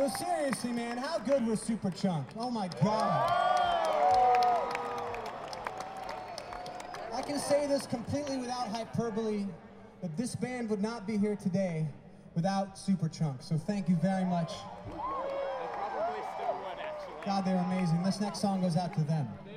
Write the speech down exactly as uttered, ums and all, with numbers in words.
So seriously, man, how good was Superchunk? Oh my God. I can say this completely without hyperbole, that this band would not be here today without Superchunk. So thank you very much. They probably still would, actually. God, they're amazing. This next song goes out to them.